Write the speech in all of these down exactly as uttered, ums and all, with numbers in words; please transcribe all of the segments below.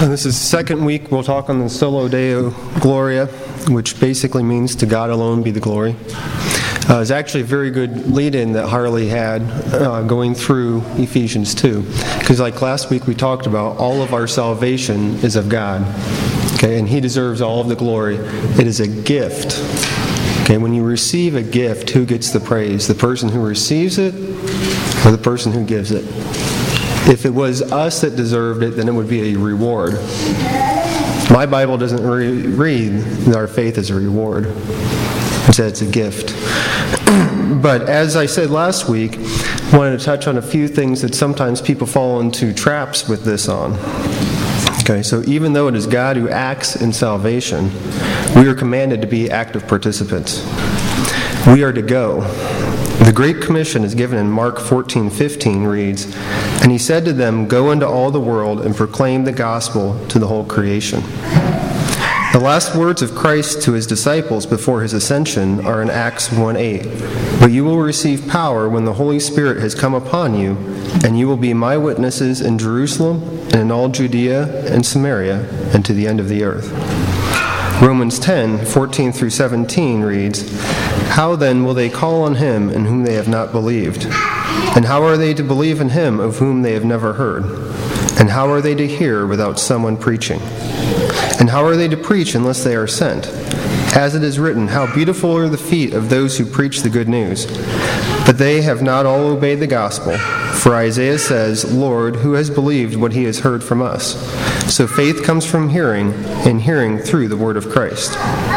This is the second week. We'll talk on the Solo Deo Gloria, which basically means to God alone be the glory. Uh, it's actually a very good lead-in that Harley had uh, going through Ephesians two. Because like last week we talked about, all of our salvation is of God. Okay, and He deserves all of the glory. It is a gift. Okay, when you receive a gift, who gets the praise? The person who receives it or the person who gives it? If it was us that deserved it, then it would be a reward. My Bible doesn't re- read that our faith is a reward. It says it's a gift. But as I said last week, I wanted to touch on a few things that sometimes people fall into traps with this on. Okay, so even though it is God who acts in salvation, we are commanded to be active participants. We are to go. The Great Commission is given in Mark fourteen fifteen reads, "And He said to them, Go into all the world and proclaim the gospel to the whole creation." The last words of Christ to His disciples before His ascension are in Acts one eight. "But you will receive power when the Holy Spirit has come upon you, and you will be my witnesses in Jerusalem and in all Judea and Samaria and to the end of the earth." Romans ten fourteen through seventeen reads, "How then will they call on Him in whom they have not believed? And how are they to believe in Him of whom they have never heard? And how are they to hear without someone preaching? And how are they to preach unless they are sent? As it is written, how beautiful are the feet of those who preach the good news. But they have not all obeyed the gospel. For Isaiah says, Lord, who has believed what he has heard from us? So faith comes from hearing, and hearing through the word of Christ."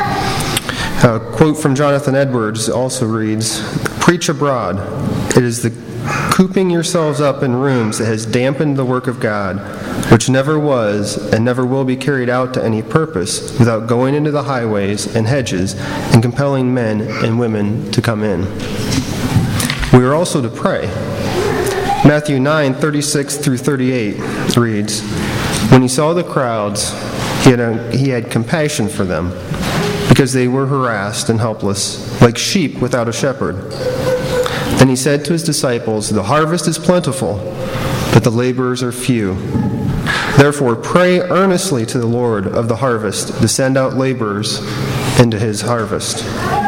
A quote from Jonathan Edwards also reads, "Preach abroad. It is the cooping yourselves up in rooms that has dampened the work of God, which never was and never will be carried out to any purpose without going into the highways and hedges and compelling men and women to come in." We are also to pray. Matthew nine thirty-six through thirty-eight reads, "When He saw the crowds, he had, a, he had compassion for them, because they were harassed and helpless, like sheep without a shepherd. Then He said to His disciples, The harvest is plentiful, but the laborers are few. Therefore pray earnestly to the Lord of the harvest to send out laborers into His harvest."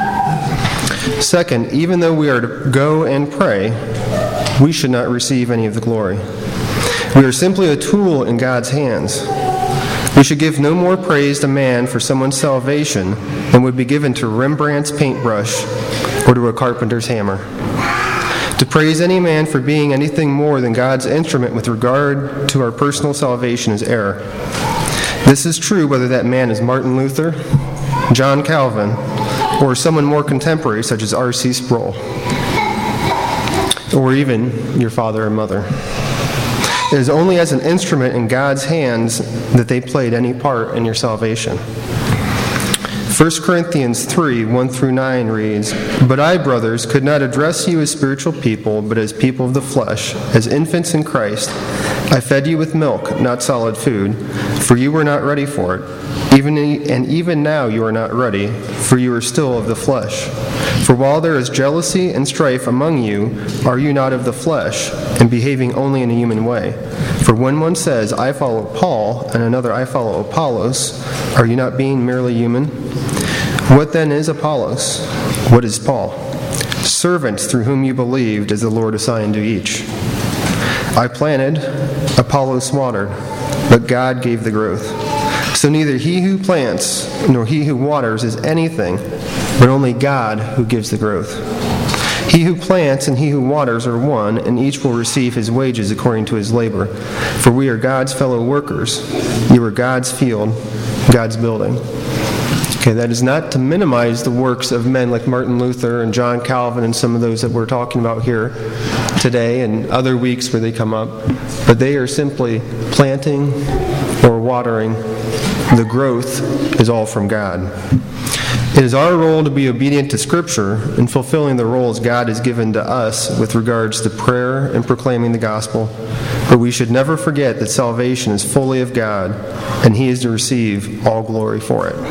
Second, even though we are to go and pray, we should not receive any of the glory. We are simply a tool in God's hands. We should give no more praise to man for someone's salvation than would be given to Rembrandt's paintbrush or to a carpenter's hammer. To praise any man for being anything more than God's instrument with regard to our personal salvation is error. This is true whether that man is Martin Luther, John Calvin, or someone more contemporary such as R C Sproul, or even your father or mother. It is only as an instrument in God's hands that they played any part in your salvation. First Corinthians three one through nine reads, "But I, brothers, could not address you as spiritual people, but as people of the flesh, as infants in Christ. I fed you with milk, not solid food, for you were not ready for it. Even and even now you are not ready, for you are still of the flesh. For while there is jealousy and strife among you, are you not of the flesh, and behaving only in a human way? For when one says, I follow Paul, and another, I follow Apollos, are you not being merely human? What then is Apollos? What is Paul? Servants through whom you believed, as the Lord assigned to each. I planted, Apollos watered, but God gave the growth. So neither he who plants nor he who waters is anything, but only God who gives the growth. He who plants and he who waters are one, and each will receive his wages according to his labor. For we are God's fellow workers. You are God's field, God's building." Okay, that is not to minimize the works of men like Martin Luther and John Calvin and some of those that we're talking about here today and other weeks where they come up, but they are simply planting or watering. The growth is all from God. It is our role to be obedient to Scripture in fulfilling the roles God has given to us with regards to prayer and proclaiming the gospel, but we should never forget that salvation is fully of God, and He is to receive all glory for it.